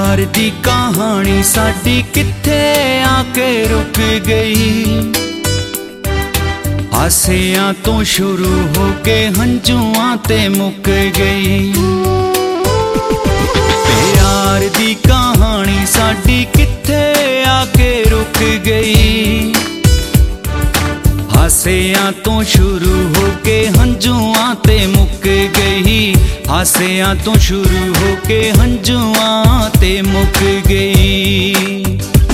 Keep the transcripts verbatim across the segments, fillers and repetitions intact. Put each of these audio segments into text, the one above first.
प्यार दी कहानी साडी किथे आके रुक गई। हासियां तो शुरू होके हंजुआं ते मुक गई। प्यार दी कहानी साडी किथे आके रुक गई। हासियां तो शुरू होके हंजुआं ते मुक गई। हासियां तो शुरू होके हंजुआं ते मुक गई।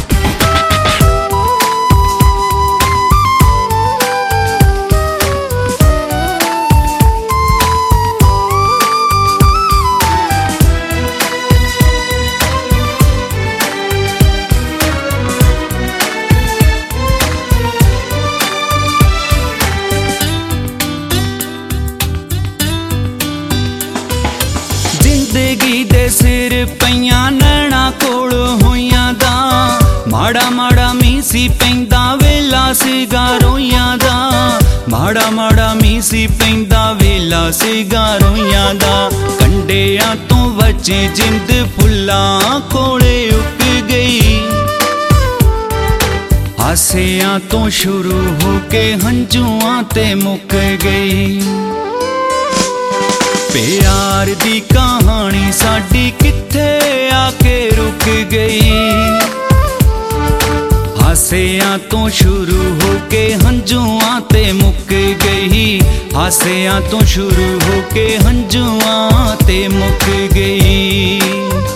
जिंदगी दे सिर पईयां नैना कोल होइयां दा। माड़ा माड़ा मीं सी पैंदा वेला सीगा रोइयां दा। माड़ा माड़ा मीं सी पैंदा वेला सीगा रोइयां दा। कंडियां तो बचे जिंद फुल्लां कोले उग गई। हासियां तो शुरू होके हंजुआं ते मुक गई। प्यार दी कहानी साडी किथे आके रुक गई। हासियां तो शुरू होके हंजुआं ते मुक गई। हासियां तो शुरू होके हंजुआं ते मुक गई।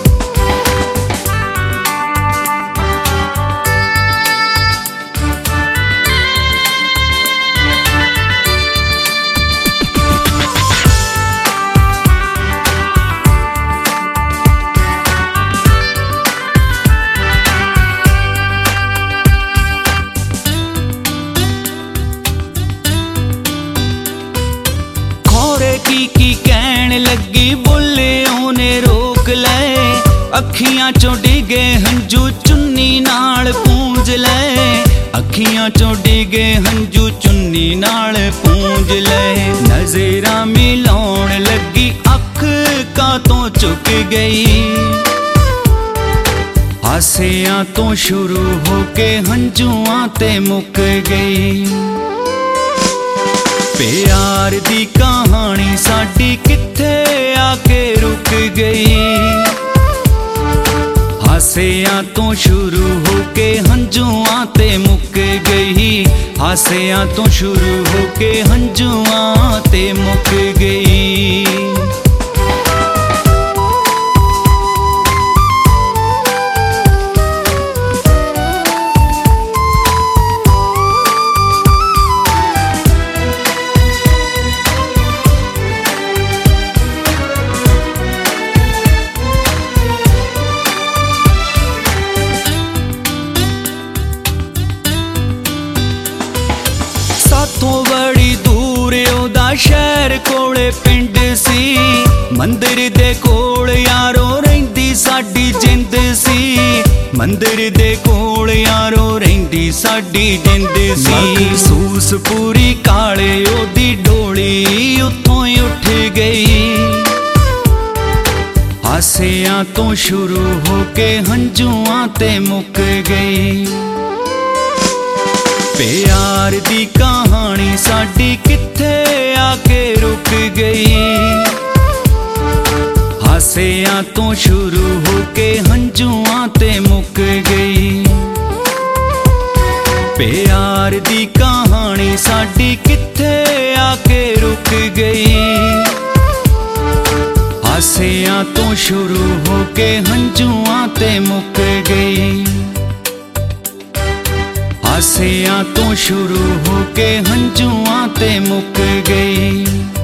की की कहन लगी बोले ओने रोक ले। अखियां चों डिगे हंजू चुन्नी नाल पूंज ले। अखियां चों डिगे हंजू चुन्नी नाल पूंज ले। नजरां मिलाउण लगी अख का तो चुक गई। हासियां तो शुरू होके हंजुआं ते मुक गई। प्यार दी कहानी साडी किथे आके रुक गई। हासियां तो शुरू होके हंजुआं ते मुक गई। हासियां तो शुरू होके हंजुआं ते मुक गई। साथों बड़ी दूर ओदा शहर कोले पिंड सी। मंदिर दे कोल यारो रहिंदी साडी जिंद सी। मंदिर दे कोल यारो रहिंदी साडी जिंद सी। महसूस पूरी काले ओदी डोली उत्थों ही उठ गई। हासियां तो शुरू होके हंजुआं ते मुक गई। प्यार दी कहानी साडी किथे आके रुक गई। हासियां तो शुरू होके हंजुआं ते मुक गई। प्यार दी कहानी साडी किथे आके रुक गई। हासियां तो शुरू होके हंजुआं ते मुक गई। हासियां तो शुरू होके हंजुआं ते मुक गई।